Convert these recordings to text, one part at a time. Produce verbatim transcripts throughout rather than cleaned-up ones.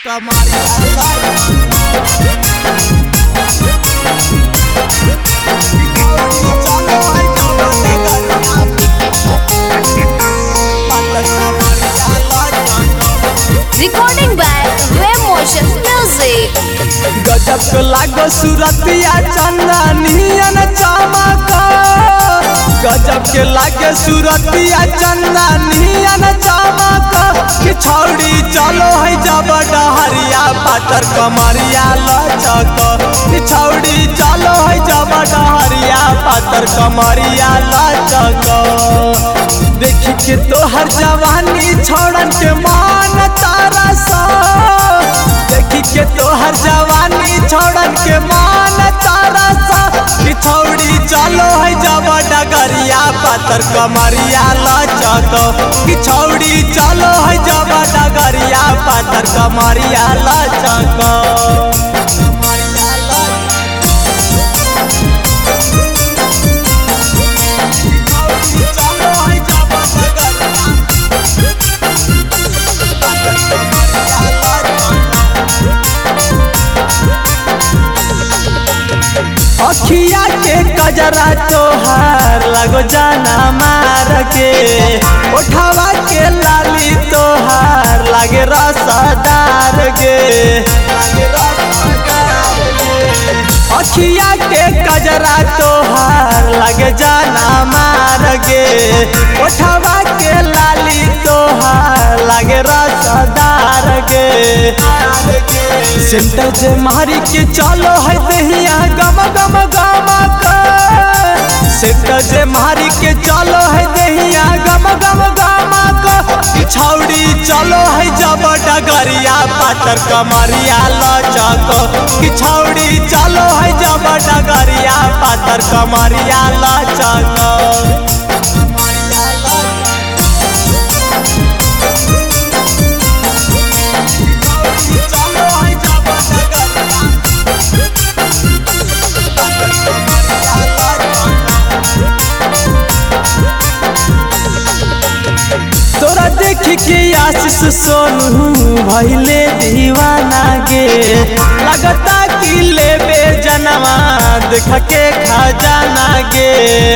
Recording by Wave Motion Music. गजब के लागो सूरतिया चंदनियन चमक। गजब के लागे सूरतिया चंदनियन चमक। कि छौड़ी चलो है जब डहरिया पातर कमरिया लचक। कि छौड़ी चलो है जब डहरिया पातर कमरिया लचक। देखी के तोहर जवानी छोड़न के मान तारा सा। देखी के तोहर जवानी छोड़न के मान तारा सा। कि छौड़ी चलो है जब डगरिया पातर कमरिया लचक। कि छौड़ी चलो है जब डगरिया पातर कमरिया लचक। अखिया के कजरा तोहार लगो जाना मार के। उठावा के लाली तोहार लागे रसदार गे। अखिया के कजरा तोहार लगे जाना मार गे। उठावा के लाली तोहार लागे रसदार गे। सेंटर जे मारी के चलो है दहिया गम गम गमक। सेंटर जे मारी के चलो है दहिया गम गम गमक। कि छौड़ी चलो है जब डगरिया पातर कमरिया लचक। कि छौड़ी चलो है जब डगरिया पातर कमरिया लचक। तोरा देखी के आशीष सोनू भइले दीवाना गे। लगता कि लेबे जनवा देख के खजाना गे।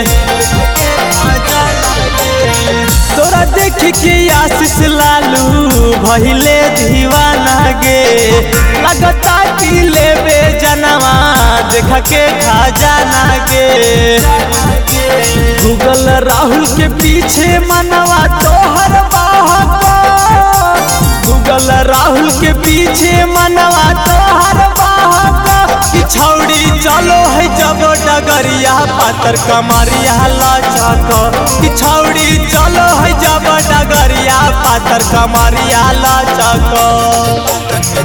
तोरा देखी के आशीष लालू भइले दीवाना गे। लगता कि लेबे जनवा देख के खजाना गे। गूगल राहुल के पीछे मनवा तोहर बहक। गूगल राहुल के पीछे मनवा तोहर बहक। कि छौड़ी चलो है जब डगरिया पातर कमरिया लचक। कि छौड़ी चलो है जब डगरिया पातर कमरिया लचक।